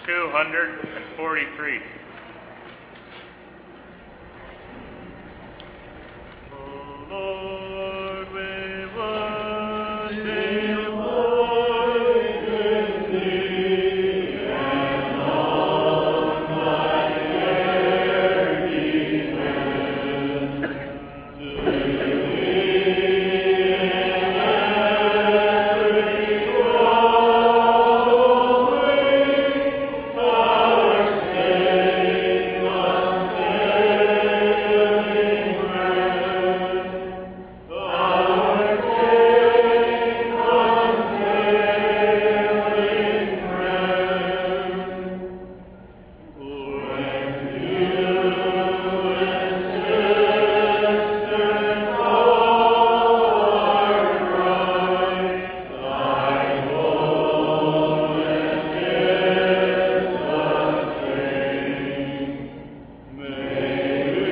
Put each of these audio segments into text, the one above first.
243. O Lord, we worship, with thee, and on thy care depend. To thee every growing, our safe and saving friend, our safe and saving friend. When you and sisters all are bright, thy holiness is the same. May we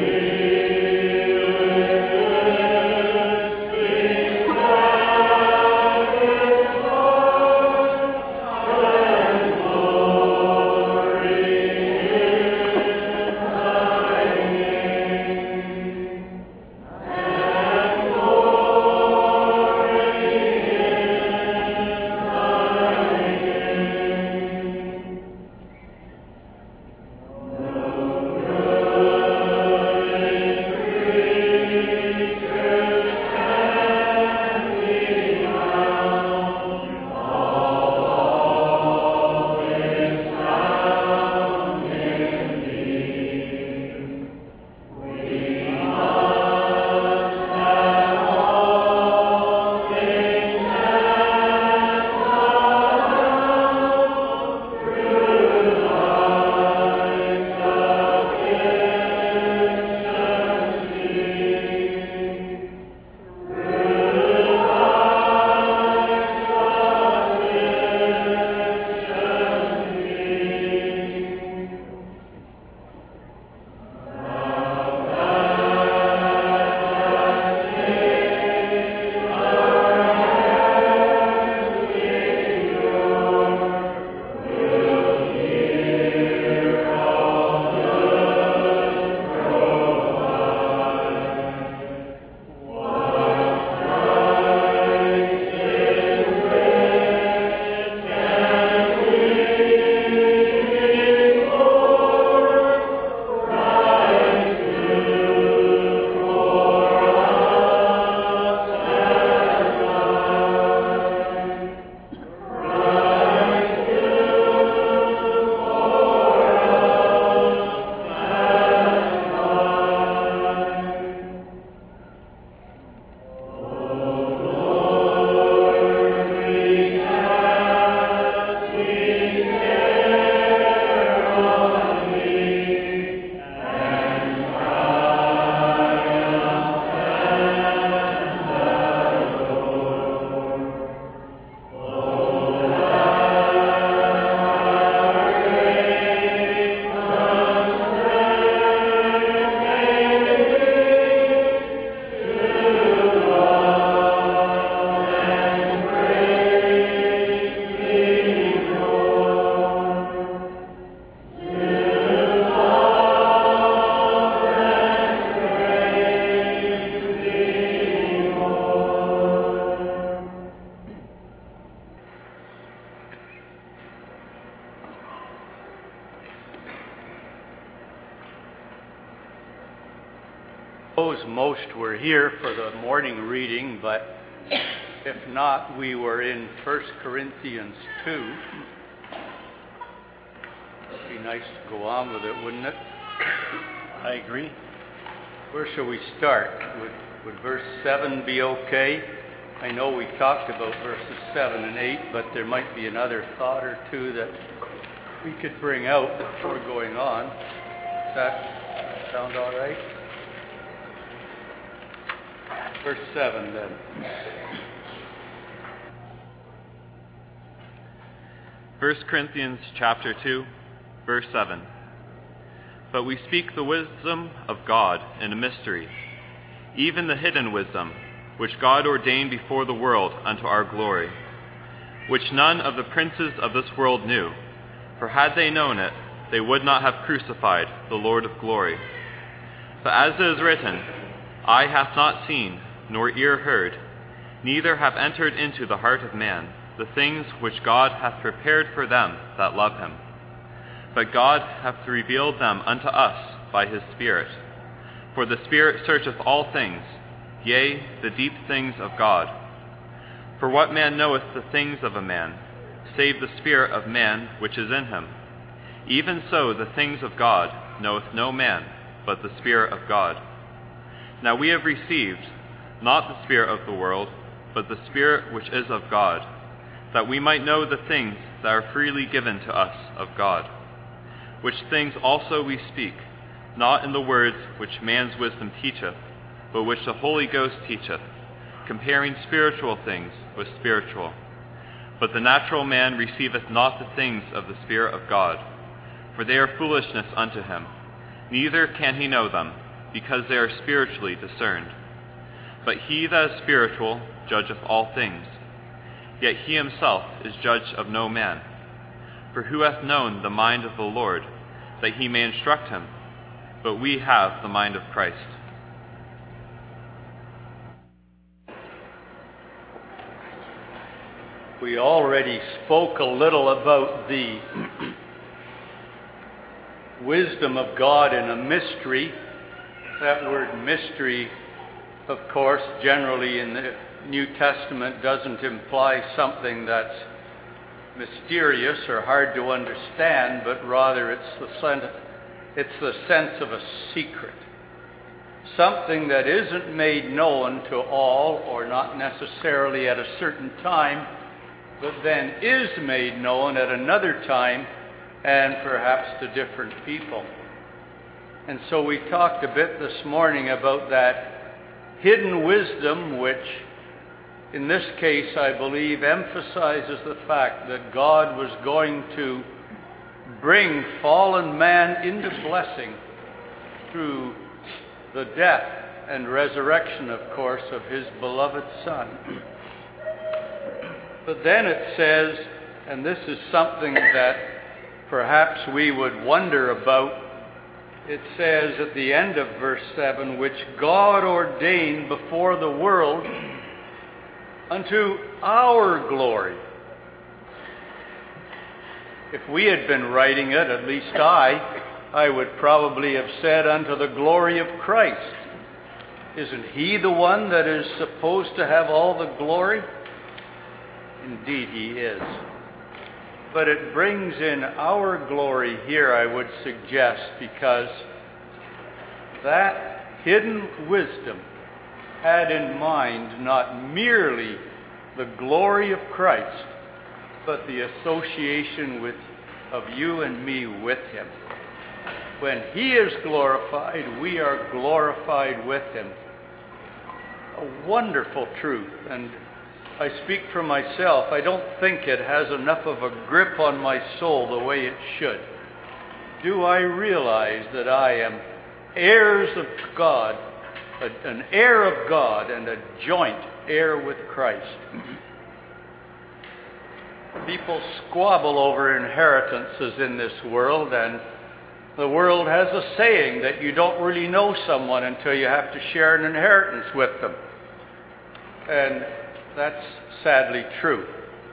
with this be satisfied, and glory in thy name, and glory in thy name. Creatures can be found, all is found in thee. We must have all things handed down through life's efficiency. Through life's efficiency. Suppose most were here for the morning reading, but if not, we were in 1 Corinthians 2. It'd be nice to go on with it, wouldn't it? I agree. Where shall we start? Would verse 7 be okay? I know we talked about verses 7 and 8, but there might be another thought or two that we could bring out before going on. Does that sound all right? Verse 7 then. First Corinthians chapter 2, verse 7. But we speak the wisdom of God in a mystery, even the hidden wisdom, which God ordained before the world unto our glory, which none of the princes of this world knew. For had they known it, they would not have crucified the Lord of glory. But as it is written, Eye hath not seen, nor ear heard, neither have entered into the heart of man the things which God hath prepared for them that love him. But God hath revealed them unto us by his Spirit. For the Spirit searcheth all things, yea, the deep things of God. For what man knoweth the things of a man, save the spirit of man which is in him? Even so the things of God knoweth no man, but the Spirit of God. Now we have received, not the spirit of the world, but the Spirit which is of God, that we might know the things that are freely given to us of God. Which things also we speak, not in the words which man's wisdom teacheth, but which the Holy Ghost teacheth, comparing spiritual things with spiritual. But the natural man receiveth not the things of the Spirit of God, for they are foolishness unto him, neither can he know them, because they are spiritually discerned. But he that is spiritual judgeth all things, yet he himself is judge of no man. For who hath known the mind of the Lord, that he may instruct him? But we have the mind of Christ. We already spoke a little about the wisdom of God in a mystery. That word mystery, of course, generally in the New Testament doesn't imply something that's mysterious or hard to understand, but rather it's the sense of a secret. Something that isn't made known to all, or not necessarily at a certain time, but then is made known at another time and perhaps to different people. And so we talked a bit this morning about that hidden wisdom, which in this case I believe emphasizes the fact that God was going to bring fallen man into blessing through the death and resurrection, of course, of his beloved Son. But then it says, and this is something that perhaps we would wonder about, it says at the end of verse 7, which God ordained before the world unto our glory. If we had been writing it, at least I would probably have said unto the glory of Christ. Isn't he the one that is supposed to have all the glory? Indeed he is. But it brings in our glory here, I would suggest, because that hidden wisdom had in mind not merely the glory of Christ, but the association of you and me with him. When he is glorified, we are glorified with him. A wonderful truth, and I speak for myself. I don't think it has enough of a grip on my soul the way it should. Do I realize that I am heirs of God, an heir of God and a joint heir with Christ? People squabble over inheritances in this world, and the world has a saying that you don't really know someone until you have to share an inheritance with them. And that's sadly true.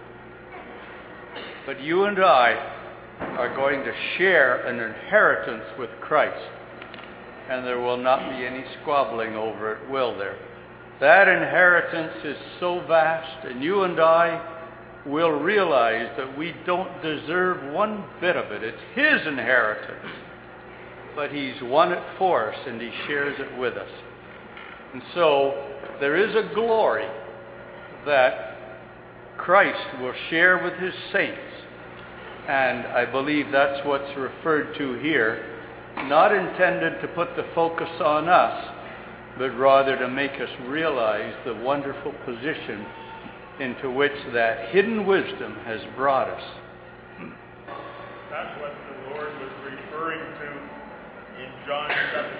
But you and I are going to share an inheritance with Christ, and there will not be any squabbling over it, will there? That inheritance is so vast, and you and I will realize that we don't deserve one bit of it. It's his inheritance, but he's won it for us, and he shares it with us. And so there is a glory that Christ will share with his saints. And I believe that's what's referred to here, not intended to put the focus on us, but rather to make us realize the wonderful position into which that hidden wisdom has brought us. That's what the Lord was referring to in John 17,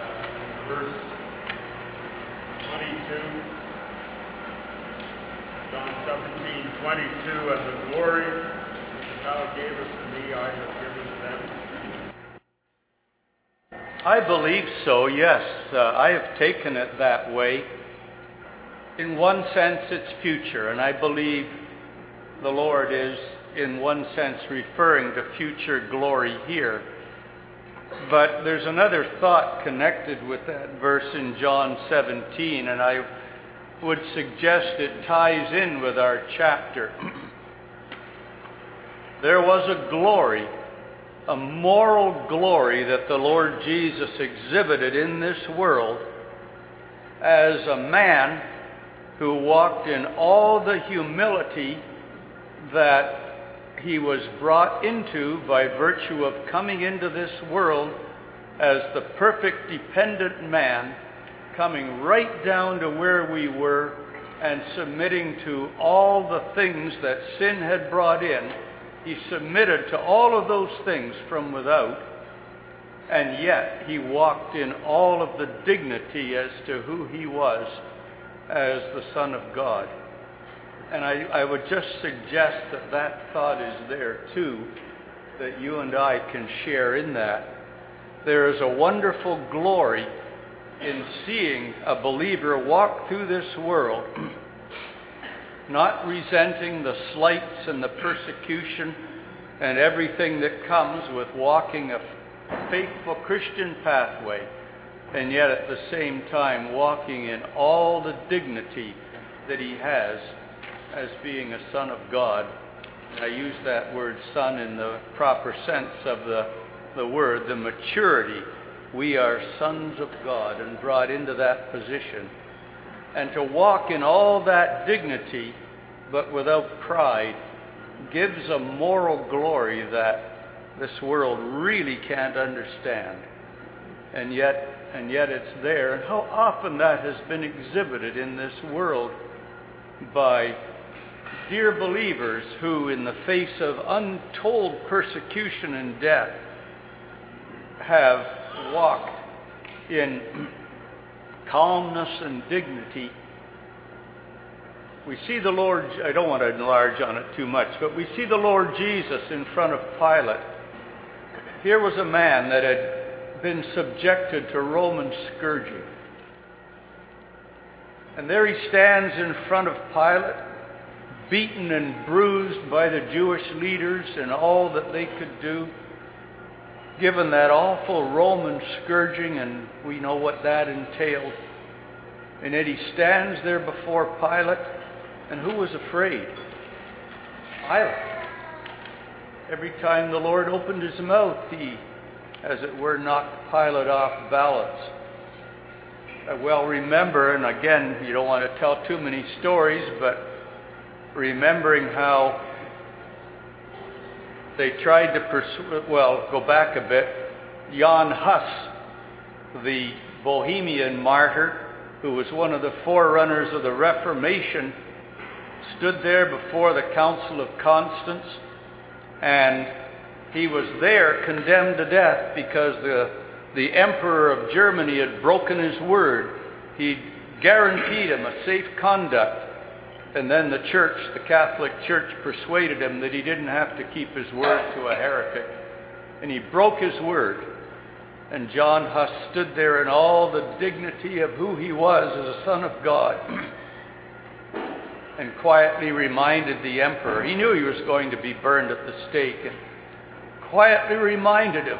verse 22. John 17:22, and the glory which thou gavest to me, I have given them. I believe so, yes. I have taken it that way. In one sense, it's future, and I believe the Lord is, in one sense, referring to future glory here. But there's another thought connected with that verse in John 17, and I would suggest it ties in with our chapter. There was a glory, a moral glory that the Lord Jesus exhibited in this world as a man who walked in all the humility that he was brought into by virtue of coming into this world as the perfect dependent man, coming right down to where we were and submitting to all the things that sin had brought in. He submitted to all of those things from without, and yet he walked in all of the dignity as to who he was as the Son of God. And I would just suggest that that thought is there too, that you and I can share in that. There is a wonderful glory in seeing a believer walk through this world, not resenting the slights and the persecution and everything that comes with walking a faithful Christian pathway, and yet at the same time walking in all the dignity that he has as being a son of God. And I use that word son in the proper sense of the word, the maturity. We are sons of God and brought into that position. And to walk in all that dignity, but without pride, gives a moral glory that this world really can't understand. And yet it's there. And how often that has been exhibited in this world by dear believers who, in the face of untold persecution and death, have walked in calmness and dignity. We see the Lord, I don't want to enlarge on it too much, but we see the Lord Jesus in front of Pilate. Here was a man that had been subjected to Roman scourging. And there he stands in front of Pilate, beaten and bruised by the Jewish leaders and all that they could do, given that awful Roman scourging, and we know what that entailed. And yet he stands there before Pilate, and who was afraid? Pilate. Every time the Lord opened his mouth, he, as it were, knocked Pilate off balance. I well remember, and again, you don't want to tell too many stories, but remembering how they tried to go back a bit. Jan Hus, the Bohemian martyr, who was one of the forerunners of the Reformation, stood there before the Council of Constance, and he was there condemned to death because the Emperor of Germany had broken his word. He guaranteed him a safe conduct. And then the church, the Catholic Church, persuaded him that he didn't have to keep his word to a heretic. And he broke his word. And John Huss stood there in all the dignity of who he was as a son of God and quietly reminded the emperor. He knew he was going to be burned at the stake, and quietly reminded him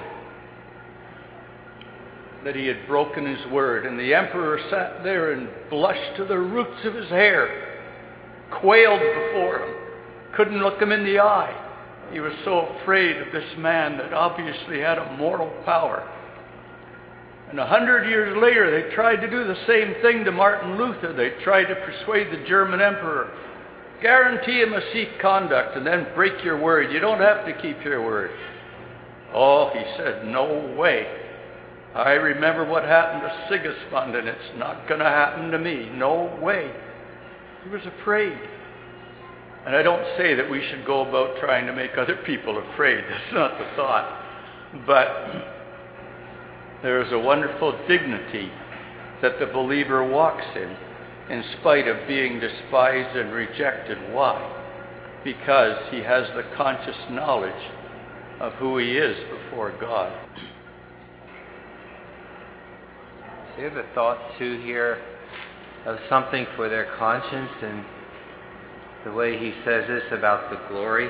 that he had broken his word. And the emperor sat there and blushed to the roots of his hair, quailed before him, couldn't look him in the eye. He was so afraid of this man that obviously had a moral power. And 100 years later, they tried to do the same thing to Martin Luther. They tried to persuade the German emperor, guarantee him a safe conduct and then break your word. You don't have to keep your word. Oh, he said, no way. I remember what happened to Sigismund, and it's not going to happen to me. No way. He was afraid. And I don't say that we should go about trying to make other people afraid. That's not the thought. But there is a wonderful dignity that the believer walks in. in spite of being despised and rejected. Why? Because he has the conscious knowledge of who he is before God. So you have a thought too here of something for their conscience, and the way he says this about the glory.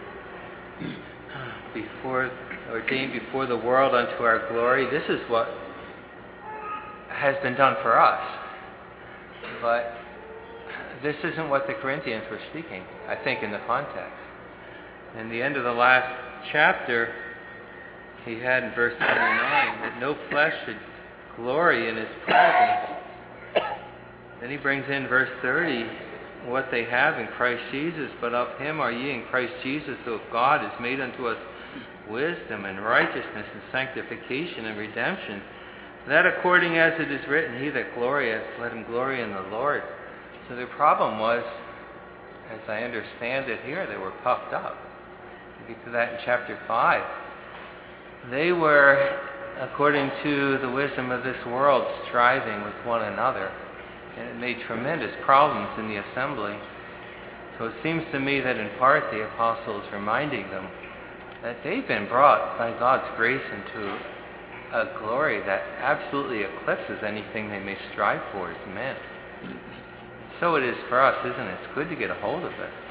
Ordained before the world unto our glory. This is what has been done for us. But this isn't what the Corinthians were speaking, I think, in the context. In the end of the last chapter, he had in verse 29 that no flesh should glory in his presence. Then he brings in verse 30, what they have in Christ Jesus, but of him are ye in Christ Jesus, who of God is made unto us wisdom and righteousness and sanctification and redemption, that according as it is written, he that glorieth, let him glory in the Lord. So the problem was, as I understand it here, they were puffed up. You get to that in chapter 5. They were, according to the wisdom of this world, striving with one another. And it made tremendous problems in the assembly. So it seems to me that in part the apostle is reminding them that they've been brought by God's grace into a glory that absolutely eclipses anything they may strive for as men. So it is for us, isn't it? It's good to get a hold of it.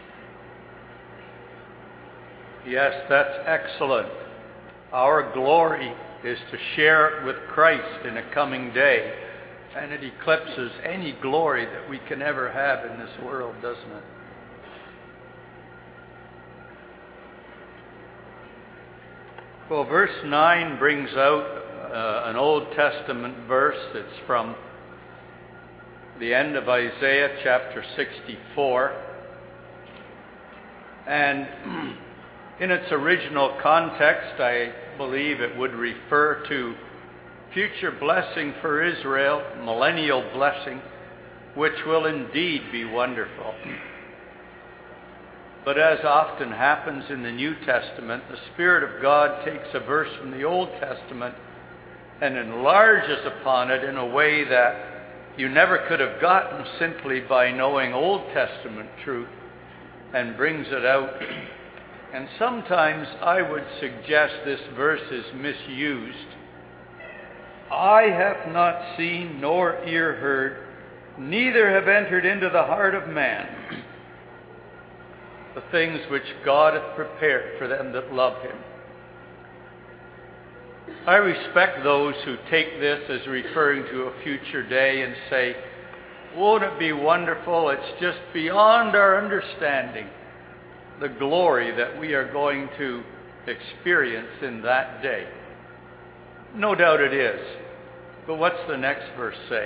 Yes, that's excellent. Our glory is to share it with Christ in a coming day, and it eclipses any glory that we can ever have in this world, doesn't it? Well, verse 9 brings out an Old Testament verse. It's from the end of Isaiah chapter 64. And in its original context, I believe it would refer to future blessing for Israel, millennial blessing, which will indeed be wonderful. But as often happens in the New Testament, the Spirit of God takes a verse from the Old Testament and enlarges upon it in a way that you never could have gotten simply by knowing Old Testament truth, and brings it out. And sometimes I would suggest this verse is misused. Eye hath not seen, nor ear heard, neither have entered into the heart of man the things which God hath prepared for them that love him. I respect those who take this as referring to a future day and say, won't it be wonderful? It's just beyond our understanding, the glory that we are going to experience in that day. No doubt it is. But what's the next verse say?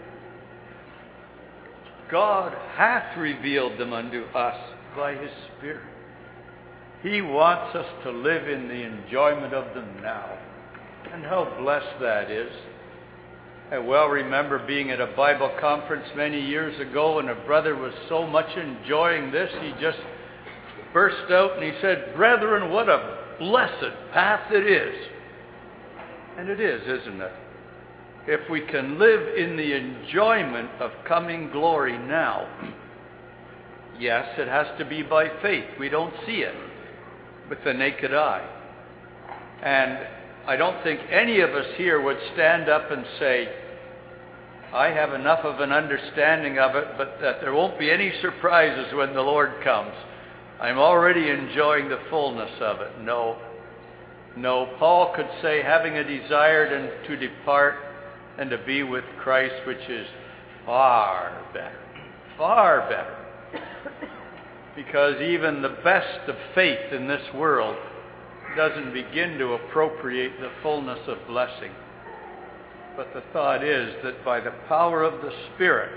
God hath revealed them unto us by his Spirit. He wants us to live in the enjoyment of them now. And how blessed that is. I well remember being at a Bible conference many years ago, and a brother was so much enjoying this, he just burst out and he said, "Brethren, what a blessed path it is." And it is, isn't it? If we can live in the enjoyment of coming glory now. Yes, it has to be by faith. We don't see it with the naked eye. And I don't think any of us here would stand up and say, I have enough of an understanding of it, but that there won't be any surprises when the Lord comes. I'm already enjoying the fullness of it. No. Paul could say, having a desire to depart and to be with Christ, which is far better. Far better. Because even the best of faith in this world doesn't begin to appropriate the fullness of blessing. But the thought is that by the power of the Spirit,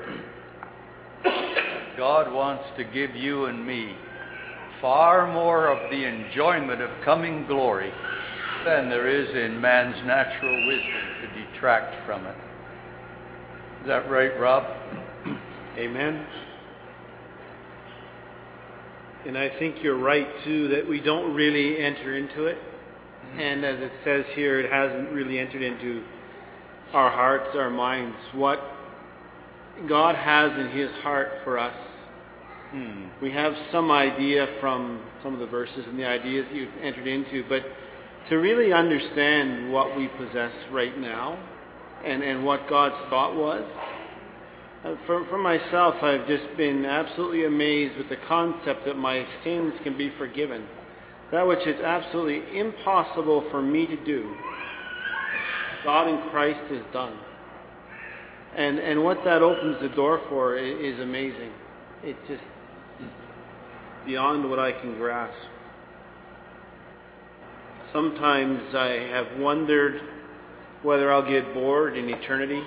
God wants to give you and me far more of the enjoyment of coming glory than there is in man's natural wisdom to detract from it. Is that right, Rob? Amen. And I think you're right, too, that we don't really enter into it. And as it says here, it hasn't really entered into our hearts, our minds. What God has in his heart for us. We have some idea from some of the verses and the ideas that you've entered into, but to really understand what we possess right now and what God's thought was, for myself, I've just been absolutely amazed with the concept that my sins can be forgiven. That which is absolutely impossible for me to do, God in Christ has done. And what that opens the door for is amazing. It's just beyond what I can grasp. Sometimes I have wondered whether I'll get bored in eternity.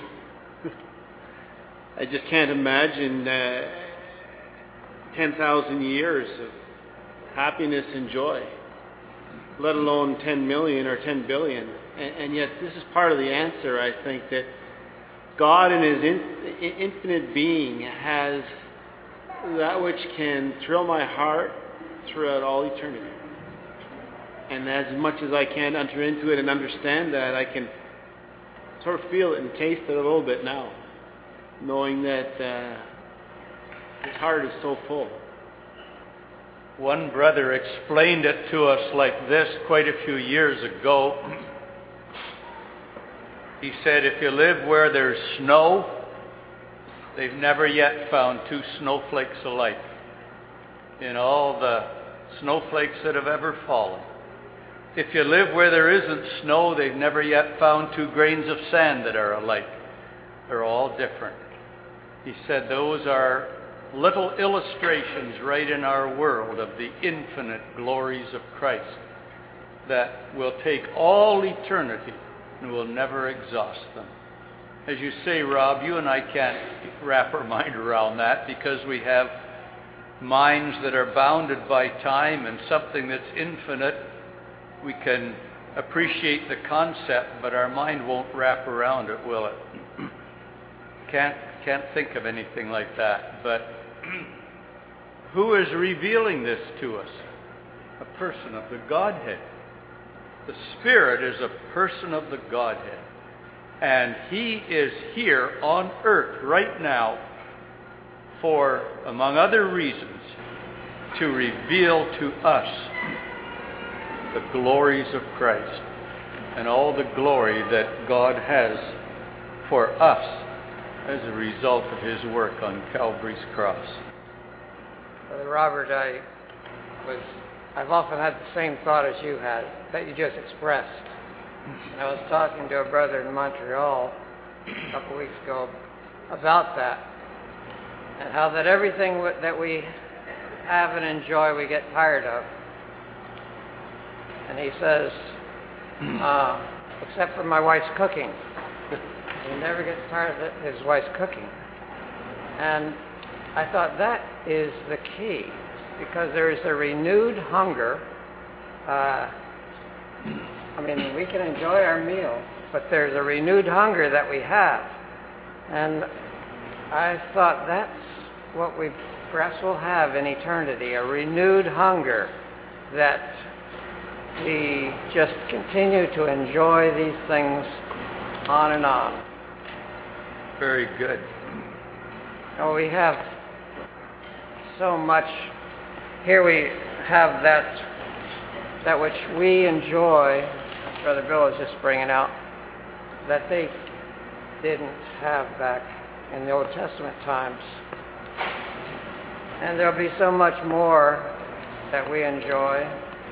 I just can't imagine 10,000 years of happiness and joy, let alone 10 million or 10 billion. And yet this is part of the answer, I think, that God in his infinite being has that which can thrill my heart throughout all eternity. And as much as I can enter into it and understand that, I can sort of feel it and taste it a little bit now, knowing that his heart is so full. One brother explained it to us like this quite a few years ago. He said, if you live where there's snow, they've never yet found two snowflakes alike in all the snowflakes that have ever fallen. If you live where there isn't snow, they've never yet found two grains of sand that are alike. They're all different. He said those are little illustrations right in our world of the infinite glories of Christ that will take all eternity and will never exhaust them. As you say, Rob, you and I can't wrap our mind around that because we have minds that are bounded by time, and something that's infinite, we can appreciate the concept, but our mind won't wrap around it, will it? Can't think of anything like that. But who is revealing this to us? A person of the Godhead. The Spirit is a person of the Godhead. And he is here on earth right now for, among other reasons, to reveal to us the glories of Christ and all the glory that God has for us as a result of his work on Calvary's cross. Brother Robert, I've often had the same thought as you had, that you just expressed. And I was talking to a brother in Montreal a couple weeks ago about that, and how that everything that we have and enjoy we get tired of. And he says, except for my wife's cooking. He never gets tired of his wife's cooking. And I thought that is the key, because there is a renewed hunger. We can enjoy our meal, but there's a renewed hunger that we have. And I thought that's what we perhaps will have in eternity, a renewed hunger that we just continue to enjoy these things on and on. Very good. Oh, we have so much. Here we have that which we enjoy, Brother Bill is just bringing out, that they didn't have back in the Old Testament times. And there'll be so much more that we enjoy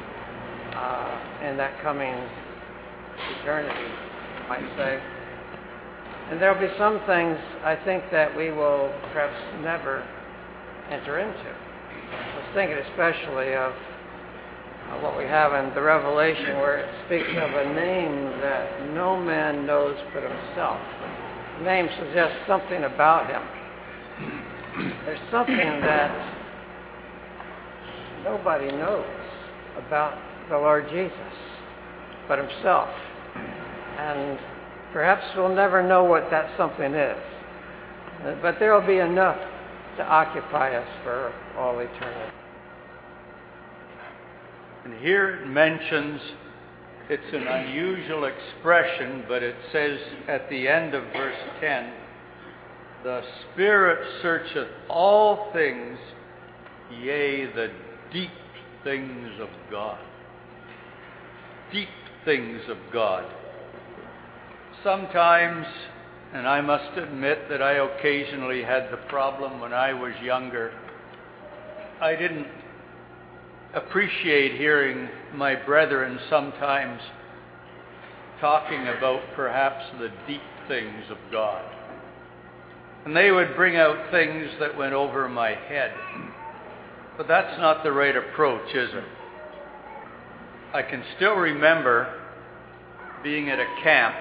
in that coming eternity, you might say. And there'll be some things, I think, that we will perhaps never enter into. I was thinking especially of what we have in the Revelation, where it speaks of a name that no man knows but himself. The name suggests something about him. There's something that nobody knows about the Lord Jesus but himself. And perhaps we'll never know what that something is. But there will be enough to occupy us for all eternity. And here it mentions, it's an unusual expression, but it says at the end of verse 10, The Spirit searcheth all things, yea, the deep things of God. Deep things of God. Sometimes, and I must admit that I occasionally had the problem when I was younger, I didn't appreciate hearing my brethren sometimes talking about perhaps the deep things of God. And they would bring out things that went over my head. But that's not the right approach, is it? I can still remember being at a camp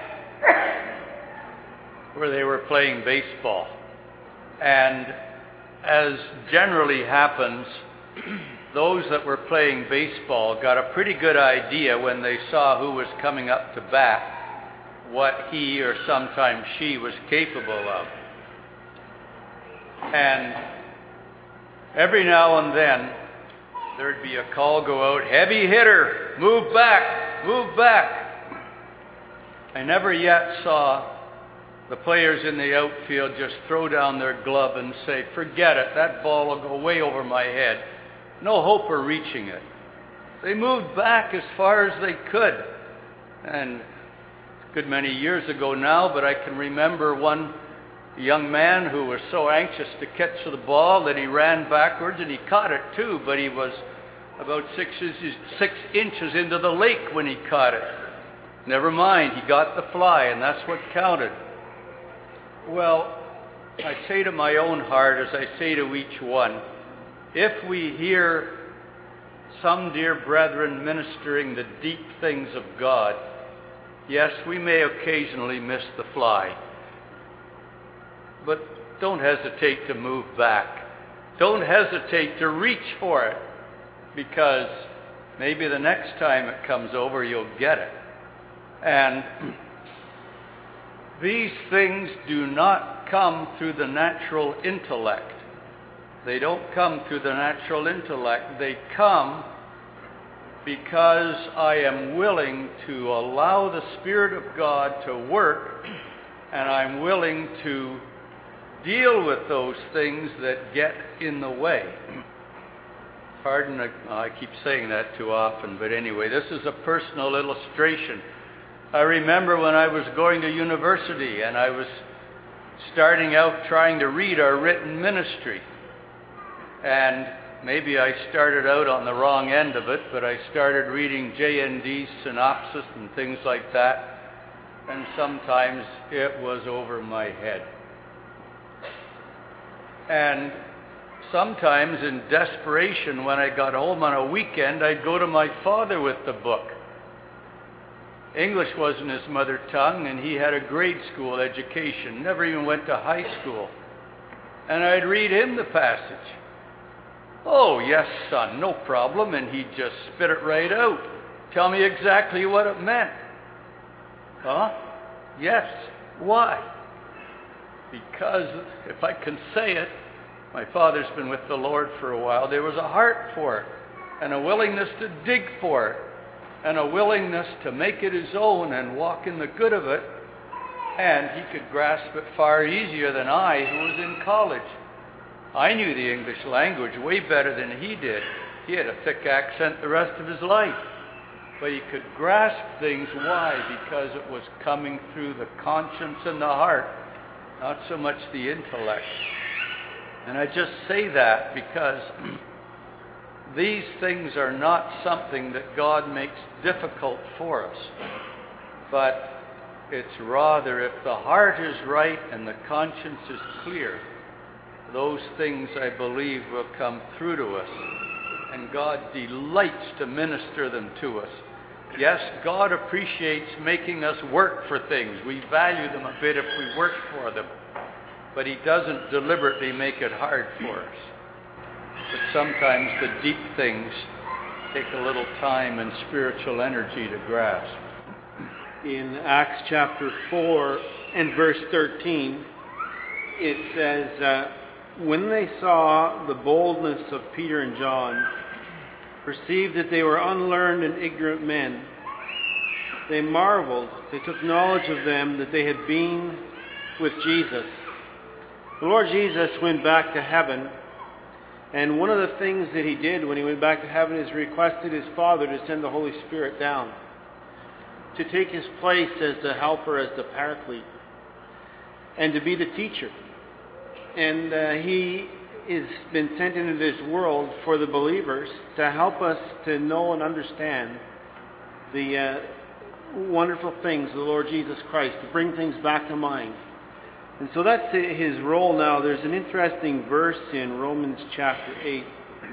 where they were playing baseball. And as generally happens, those that were playing baseball got a pretty good idea when they saw who was coming up to bat, what he or sometimes she was capable of. And every now and then, there'd be a call go out, heavy hitter, move back, move back. I never yet saw the players in the outfield just throw down their glove and say, forget it, that ball will go way over my head. No hope of reaching it. They moved back as far as they could. And it's a good many years ago now, but I can remember one young man who was so anxious to catch the ball that he ran backwards, and he caught it too, but he was about 6 inches into the lake when he caught it. Never mind, he got the fly, and that's what counted. Well, I say to my own heart, as I say to each one, if we hear some dear brethren ministering the deep things of God, yes, we may occasionally miss the fly. But don't hesitate to move back. Don't hesitate to reach for it, because maybe the next time it comes over, you'll get it. And these things do not come through the natural intellect. They don't come through the natural intellect. They come because I am willing to allow the Spirit of God to work, and I'm willing to deal with those things that get in the way. Pardon, I keep saying that too often, but anyway, this is a personal illustration. I remember when I was going to university and I was starting out trying to read our written ministry. And maybe I started out on the wrong end of it, but I started reading JND's synopsis and things like that, and sometimes it was over my head. And sometimes in desperation, when I got home on a weekend, I'd go to my father with the book. English wasn't his mother tongue, and he had a grade school education, never even went to high school. And I'd read him the passage. Oh, yes, son, no problem. And he'd just spit it right out. Tell me exactly what it meant. Huh? Yes. Why? Because, if I can say it, my father's been with the Lord for a while. There was a heart for it, and a willingness to dig for it, and a willingness to make it his own and walk in the good of it. And he could grasp it far easier than I, who was in college. I knew the English language way better than he did. He had a thick accent the rest of his life. But he could grasp things. Why? Because it was coming through the conscience and the heart, not so much the intellect. And I just say that because these things are not something that God makes difficult for us. But it's rather, if the heart is right and the conscience is clear, those things, I believe, will come through to us. And God delights to minister them to us. Yes, God appreciates making us work for things. We value them a bit if we work for them. But he doesn't deliberately make it hard for us. But sometimes the deep things take a little time and spiritual energy to grasp. In Acts chapter 4 and verse 13, it says, when they saw the boldness of Peter and John, perceived that they were unlearned and ignorant men, they marveled. They took knowledge of them that they had been with Jesus. The Lord Jesus went back to heaven, and one of the things that he did when he went back to heaven is requested his Father to send the Holy Spirit down, to take his place as the helper, as the paraclete, and to be the teacher. And he has been sent into this world for the believers to help us to know and understand the wonderful things of the Lord Jesus Christ, to bring things back to mind. And so that's his role now. There's an interesting verse in Romans chapter 8.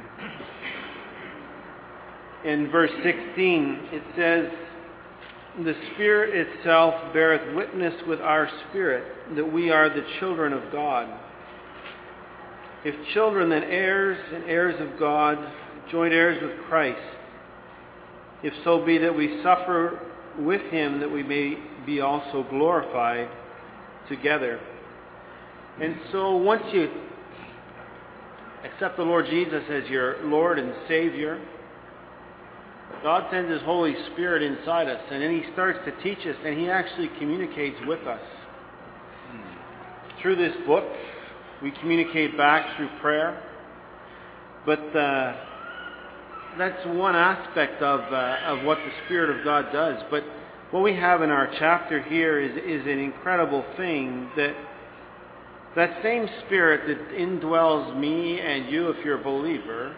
In verse 16, it says, "The Spirit itself beareth witness with our spirit that we are the children of God. If children, then heirs, and heirs of God, joint heirs with Christ. If so be that we suffer with him, that we may be also glorified together." And so once you accept the Lord Jesus as your Lord and Savior, God sends his Holy Spirit inside us, and then he starts to teach us, and he actually communicates with us. Through this book, we communicate back through prayer. But that's one aspect of what the Spirit of God does. But what we have in our chapter here is an incredible thing, that same Spirit that indwells me and you, if you're a believer,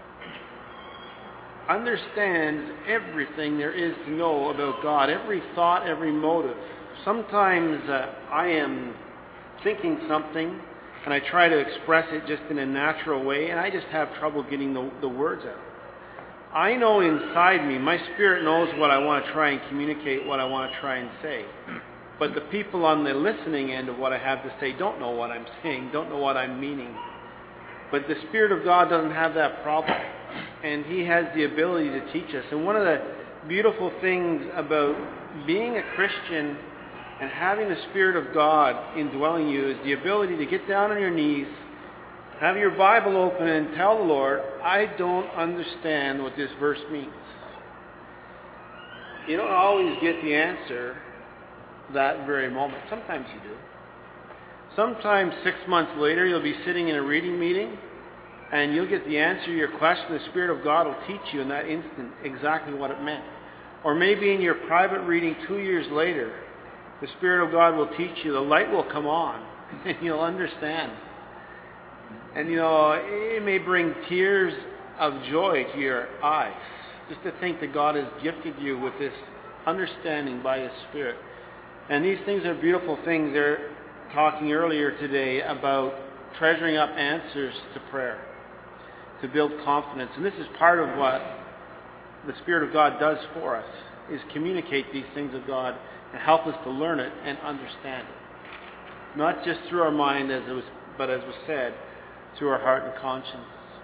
understands everything there is to know about God, every thought, every motive. Sometimes I am thinking something and I try to express it just in a natural way, and I just have trouble getting the words out. I know inside me, my spirit knows what I want to try and communicate, what I want to try and say. But the people on the listening end of what I have to say don't know what I'm saying, don't know what I'm meaning. But the Spirit of God doesn't have that problem. And he has the ability to teach us. And one of the beautiful things about being a Christian and having the Spirit of God indwelling you is the ability to get down on your knees, have your Bible open, and tell the Lord, I don't understand what this verse means. You don't always get the answer that very moment. Sometimes you do. Sometimes 6 months later, you'll be sitting in a reading meeting, and you'll get the answer to your question. The Spirit of God will teach you in that instant exactly what it meant. Or maybe in your private reading 2 years later, the Spirit of God will teach you. The light will come on, and you'll understand. And it may bring tears of joy to your eyes, just to think that God has gifted you with this understanding by his Spirit. And these things are beautiful things. They're talking earlier today about treasuring up answers to prayer, to build confidence. And this is part of what the Spirit of God does for us, is communicate these things of God and help us to learn it and understand it. Not just through our mind, but as was said, through our heart and conscience.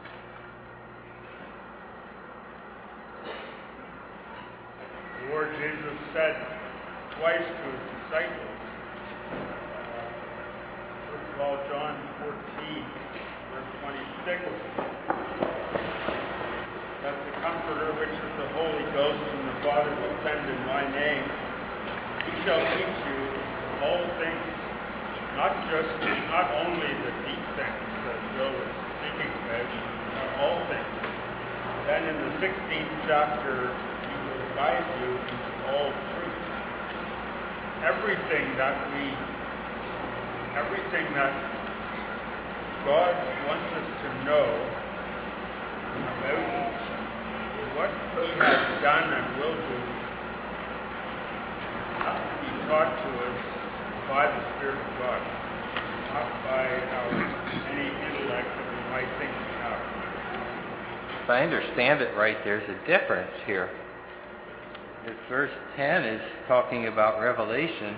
The Lord Jesus said twice to his disciples, first of all, John 14, verse 26, that the Comforter, which is the Holy Ghost, whom the Father will send in my name, he shall teach you all things, not only the deep things that Joe is speaking about, but all things. Then in the 16th chapter, he will guide you into all truth. Everything that God wants us to know about what he has done and will do has to be taught to us by the Spirit of God, not by any intellect that we might think we have. If I understand it right, there's a difference here. If verse 10 is talking about revelation,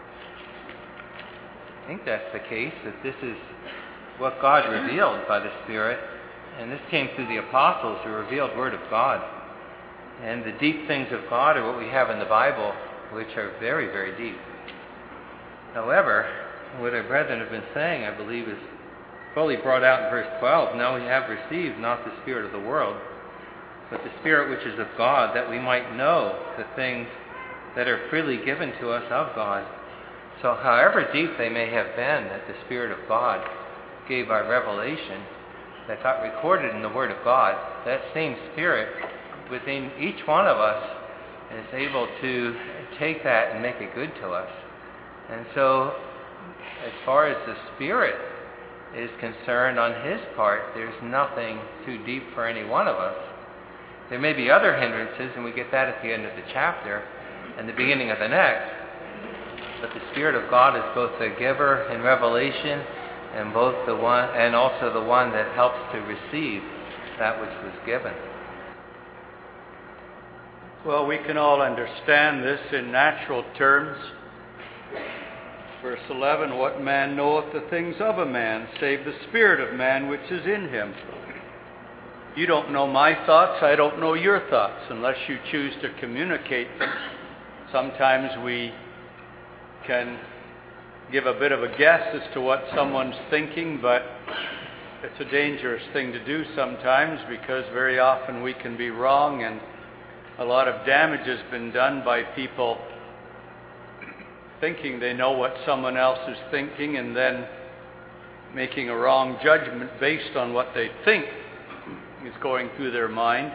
I think that's the case, that this is what God revealed by the Spirit, and this came through the apostles, the revealed Word of God. And the deep things of God are what we have in the Bible, which are very, very deep. However, what our brethren have been saying, I believe, is fully brought out in verse 12. Now we have received not the spirit of the world, but the Spirit which is of God, that we might know the things that are freely given to us of God. So however deep they may have been, that the Spirit of God gave our revelation that got recorded in the Word of God, that same Spirit within each one of us is able to take that and make it good to us. And so, as far as the Spirit is concerned on His part, there's nothing too deep for any one of us. There may be other hindrances, and we get that at the end of the chapter and the beginning of the next. But the Spirit of God is both the giver in revelation and both the one and also the one that helps to receive that which was given. Well, we can all understand this in natural terms. Verse 11, what man knoweth the things of a man, save the spirit of man which is in him? You don't know my thoughts, I don't know your thoughts, unless you choose to communicate them. Sometimes we can give a bit of a guess as to what someone's thinking, but it's a dangerous thing to do sometimes, because very often we can be wrong, and a lot of damage has been done by people thinking they know what someone else is thinking and then making a wrong judgment based on what they think is going through their mind.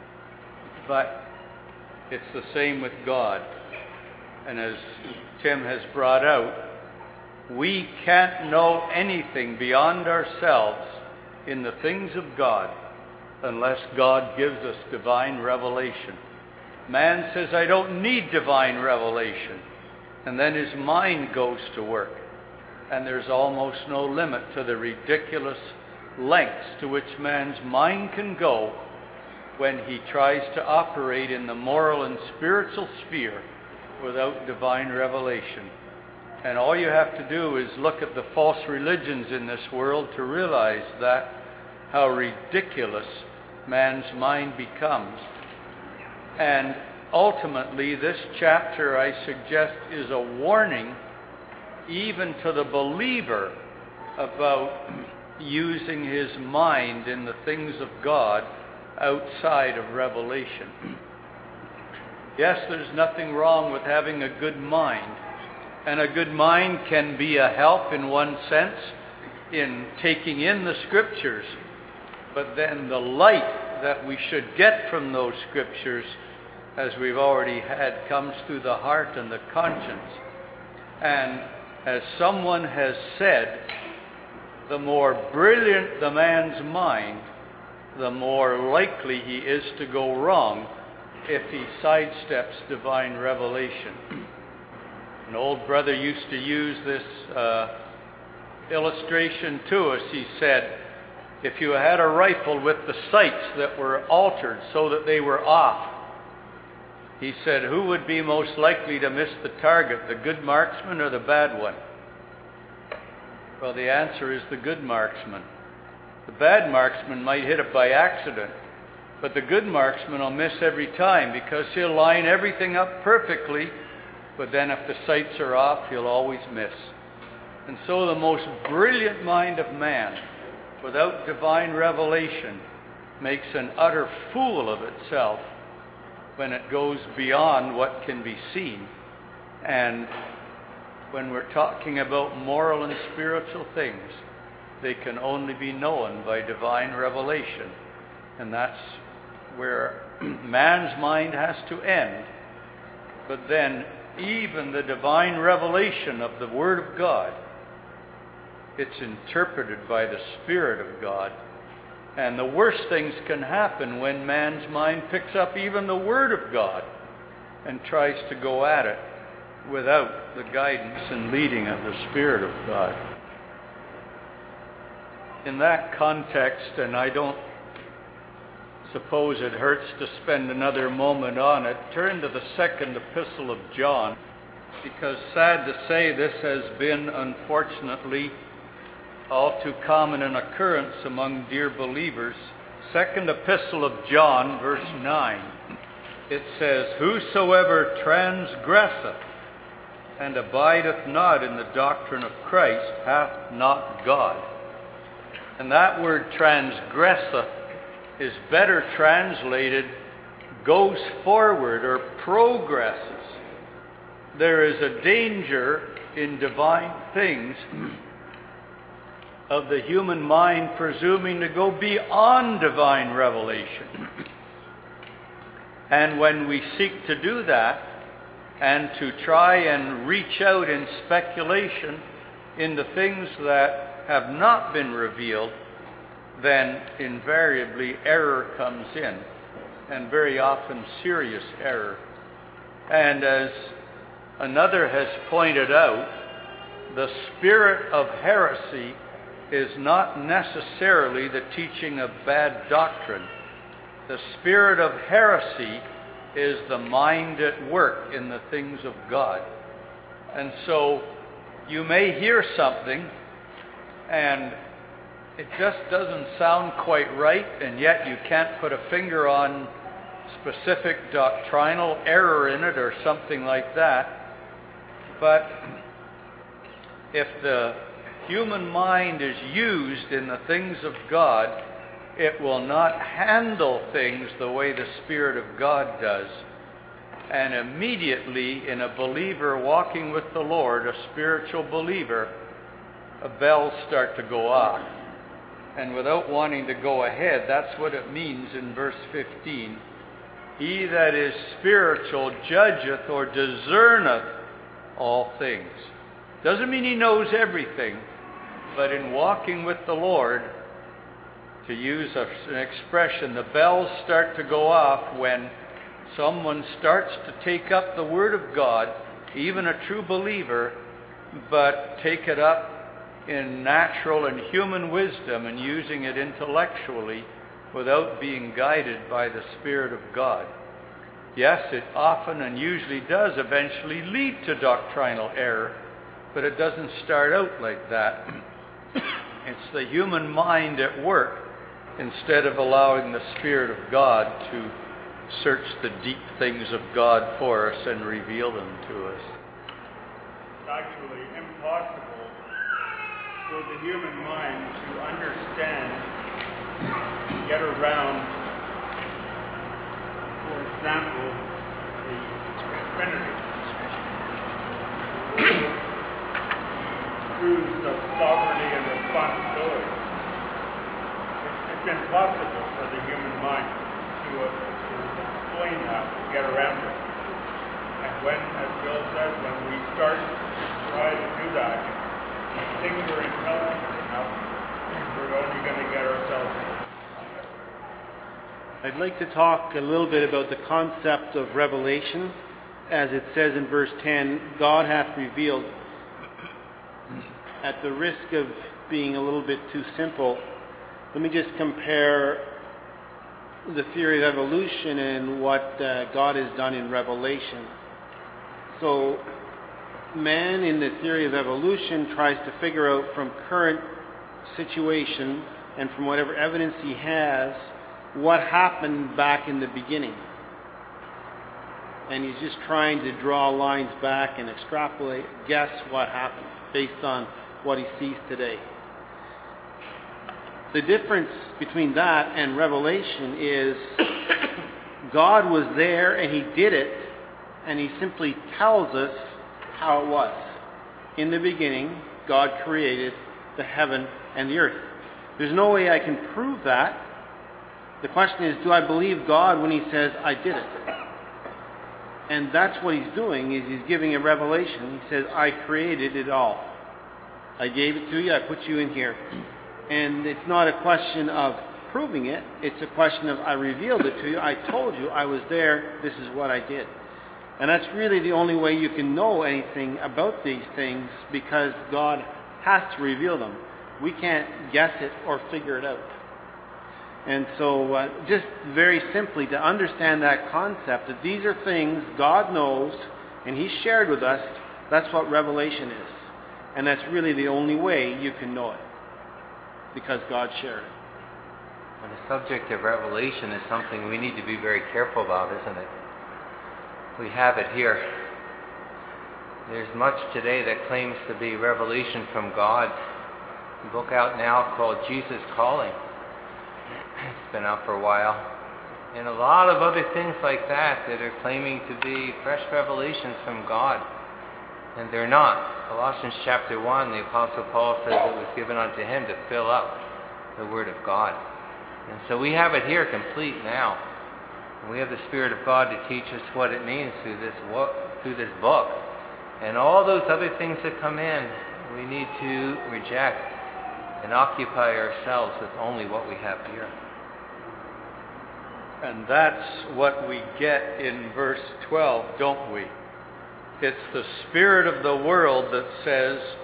But it's the same with God. And as Tim has brought out, we can't know anything beyond ourselves in the things of God unless God gives us divine revelation. Man says, I don't need divine revelation. And then his mind goes to work. And there's almost no limit to the ridiculous lengths to which man's mind can go when he tries to operate in the moral and spiritual sphere without divine revelation. And all you have to do is look at the false religions in this world to realize that how ridiculous man's mind becomes. And ultimately, this chapter, I suggest, is a warning even to the believer about using his mind in the things of God outside of revelation. Yes, there's nothing wrong with having a good mind. And a good mind can be a help in one sense in taking in the Scriptures. But then the light that we should get from those Scriptures, as we've already had, comes through the heart and the conscience. And as someone has said, the more brilliant the man's mind, the more likely he is to go wrong if he sidesteps divine revelation. An old brother used to use this illustration to us. He said, if you had a rifle with the sights that were altered so that they were off, he said, who would be most likely to miss the target, the good marksman or the bad one? Well, the answer is the good marksman. The bad marksman might hit it by accident, but the good marksman will miss every time because he'll line everything up perfectly, but then if the sights are off, he'll always miss. And so the most brilliant mind of man, without divine revelation, makes an utter fool of itself when it goes beyond what can be seen. And when we're talking about moral and spiritual things, they can only be known by divine revelation. And that's where man's mind has to end. But then even the divine revelation of the Word of God, it's interpreted by the Spirit of God. And the worst things can happen when man's mind picks up even the Word of God and tries to go at it without the guidance and leading of the Spirit of God. In that context, and I don't suppose it hurts to spend another moment on it, turn to the second epistle of John, because sad to say, this has been, unfortunately, all too common an occurrence among dear believers. Second epistle of John, verse 9, it says, whosoever transgresseth and abideth not in the doctrine of Christ hath not God. And that word transgresseth is better translated goes forward or progresses. There is a danger in divine things of the human mind presuming to go beyond divine revelation. And when we seek to do that, and to try and reach out in speculation into things that have not been revealed, then invariably error comes in, and very often serious error. And as another has pointed out, the spirit of heresy is not necessarily the teaching of bad doctrine. The spirit of heresy is the mind at work in the things of God. And so you may hear something and it just doesn't sound quite right, and yet you can't put a finger on specific doctrinal error in it or something like that. But if the human mind is used in the things of God, it will not handle things the way the Spirit of God does. And immediately, in a believer walking with the Lord, a spiritual believer, bells start to go off. And without wanting to go ahead, that's what it means in verse 15. He that is spiritual judgeth or discerneth all things. Doesn't mean he knows everything, but in walking with the Lord, to use an expression, the bells start to go off when someone starts to take up the Word of God, even a true believer, but take it up in natural and human wisdom and using it intellectually without being guided by the Spirit of God. Yes, it often and usually does eventually lead to doctrinal error, but it doesn't start out like that. It's the human mind at work instead of allowing the Spirit of God to search the deep things of God for us and reveal them to us. It's actually impossible for the human mind to understand, get around, for example, the Trinity. Truths of sovereignty and responsibility. It's impossible for the human mind to explain that, to get around it. And when, as Bill says, when we start to try to do that, things are intelligent enough, we're only going to get ourselves. I'd like to talk a little bit about the concept of revelation. As it says in verse 10, God hath revealed. At the risk of being a little bit too simple, let me just compare the theory of evolution and what God has done in Revelation. So, man in the theory of evolution tries to figure out from current situation and from whatever evidence he has what happened back in the beginning. And he's just trying to draw lines back and extrapolate, guess what happened based on what he sees today. The difference between that and Revelation is God was there and he did it, and he simply tells us how it was. In the beginning, God created the heaven and the earth. There's no way I can prove that. The question is, do I believe God when he says, I did it? And that's what he's doing, is he's giving a revelation. He says, I created it all. I gave it to you, I put you in here. And it's not a question of proving it, it's a question of I revealed it to you, I told you, I was there, this is what I did. And that's really the only way you can know anything about these things, because God has to reveal them. We can't guess it or figure it out. And so just very simply to understand that concept, that these are things God knows and he's shared with us, that's what revelation is. And that's really the only way you can know it, because God shared it. Well, the subject of revelation is something we need to be very careful about, isn't it? We have it here. There's much today that claims to be revelation from God. A book out now called Jesus Calling. It's been out for a while. And a lot of other things like that that are claiming to be fresh revelations from God. And they're not. Colossians chapter 1, the Apostle Paul says it was given unto him to fill up the Word of God. And so we have it here complete now. And we have the Spirit of God to teach us what it means through this book. And all those other things that come in, we need to reject and occupy ourselves with only what we have here. And that's what we get in verse 12, don't we? It's the spirit of the world that says,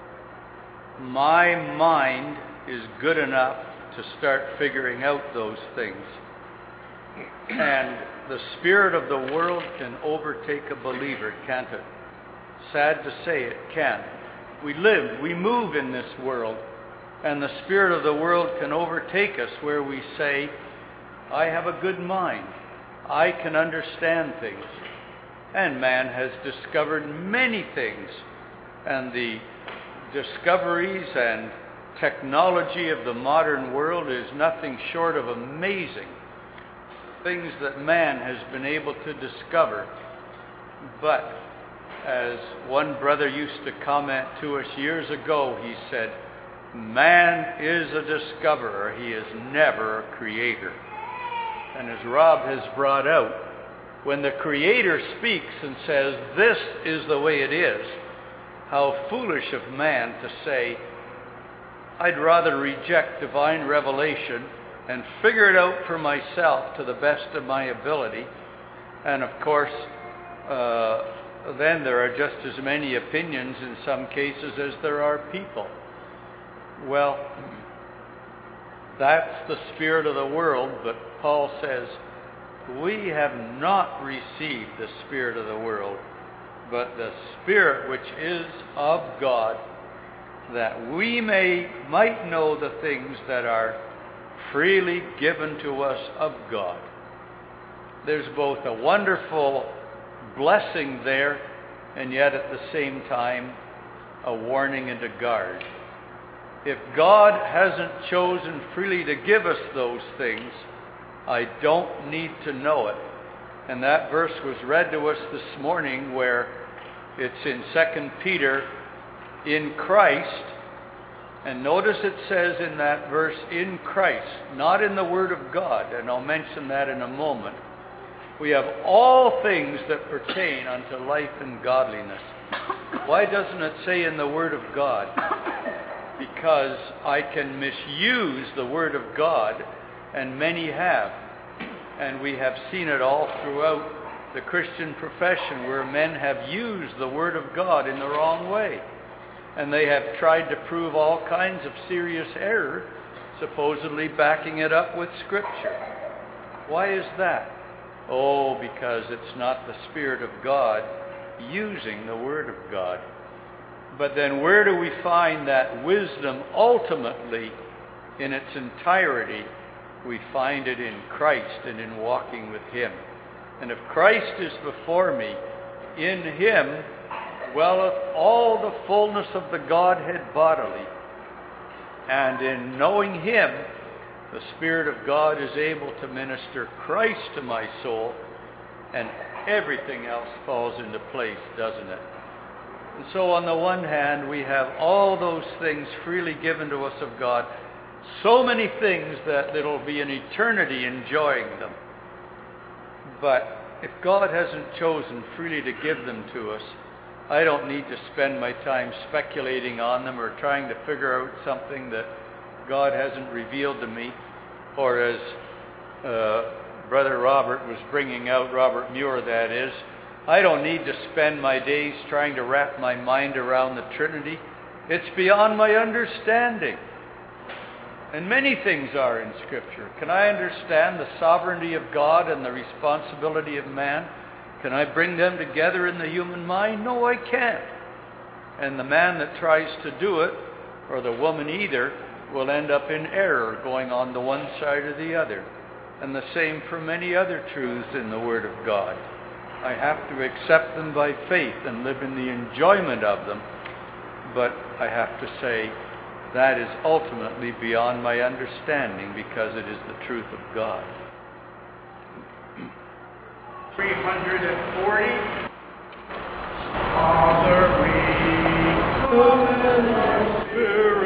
my mind is good enough to start figuring out those things. And the spirit of the world can overtake a believer, can't it? Sad to say, it can. We live, we move in this world, and the spirit of the world can overtake us where we say, I have a good mind. I can understand things. And man has discovered many things. And the discoveries and technology of the modern world is nothing short of amazing. Things that man has been able to discover. But as one brother used to comment to us years ago, he said, man is a discoverer. He is never a creator. And as Rob has brought out, when the Creator speaks and says, this is the way it is, how foolish of man to say, I'd rather reject divine revelation and figure it out for myself to the best of my ability. And of course, then there are just as many opinions in some cases as there are people. Well, that's the spirit of the world, but Paul says, we have not received the spirit of the world, but the Spirit which is of God, that we might know the things that are freely given to us of God. There's both a wonderful blessing there, and yet at the same time, a warning and a guard. If God hasn't chosen freely to give us those things, I don't need to know it. And that verse was read to us this morning where it's in 2 Peter, in Christ. And notice it says in that verse, in Christ, not in the Word of God. And I'll mention that in a moment. We have all things that pertain unto life and godliness. Why doesn't it say in the Word of God? Because I can misuse the Word of God, and many have. And we have seen it all throughout the Christian profession where men have used the Word of God in the wrong way. And they have tried to prove all kinds of serious error, supposedly backing it up with Scripture. Why is that? Oh, because it's not the Spirit of God using the Word of God. But then where do we find that wisdom ultimately in its entirety? We find it in Christ and in walking with Him. And if Christ is before me, in Him dwelleth all the fullness of the Godhead bodily. And in knowing Him, the Spirit of God is able to minister Christ to my soul, and everything else falls into place, doesn't it? And so on the one hand, we have all those things freely given to us of God, so many things that it'll be an eternity enjoying them. But if God hasn't chosen freely to give them to us, I don't need to spend my time speculating on them or trying to figure out something that God hasn't revealed to me. Or as Brother Robert was bringing out, Robert Muir that is, I don't need to spend my days trying to wrap my mind around the Trinity. It's beyond my understanding. And many things are in Scripture. Can I understand the sovereignty of God and the responsibility of man? Can I bring them together in the human mind? No, I can't. And the man that tries to do it, or the woman either, will end up in error, going on to one side or the other. And the same for many other truths in the Word of God. I have to accept them by faith and live in the enjoyment of them. But I have to say, that is ultimately beyond my understanding because it is the truth of God. 340. Father, we commit our spirit.